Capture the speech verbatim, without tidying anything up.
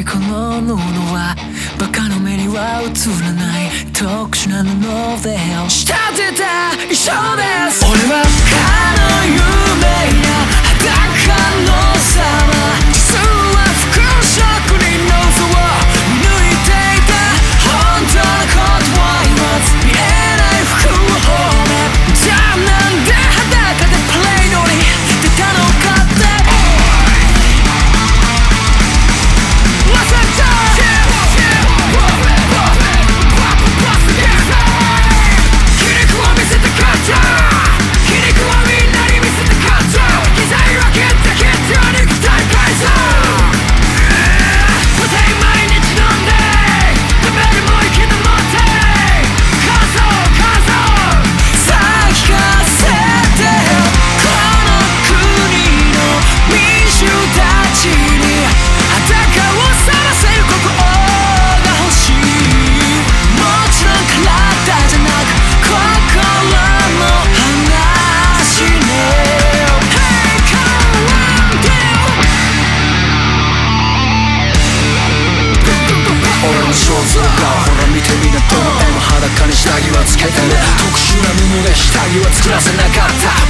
いこの布はバカの目には映らない特殊な布で仕立てた衣装です。俺はかの夢や裸の様、実は服職人の嘘を見抜いていた。本当のことは言わず見えない服を褒め、じゃあなんで裸でパレードに出たのかって。下着はつけてる特殊な布で下着は作らせなかった。